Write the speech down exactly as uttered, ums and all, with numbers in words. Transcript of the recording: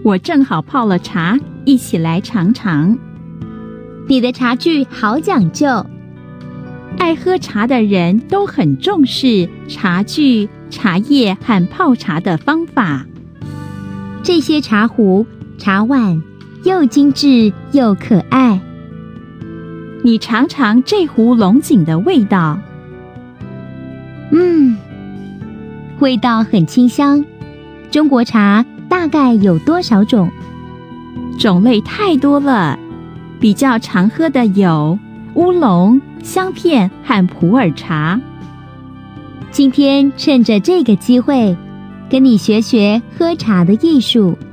我正好泡了茶，一起来尝尝。 你的茶具好讲究。 爱喝茶的人都很重视茶具、茶叶和泡茶的方法。 这些茶壶、茶碗又精致又可爱。 你尝尝这壶龙井的味道。 嗯，味道很清香。中国茶大概有多少种？ 种类太多了，比较常喝的有乌龙、香片和普洱茶。 今天趁着这个机会，跟你学学喝茶的艺术。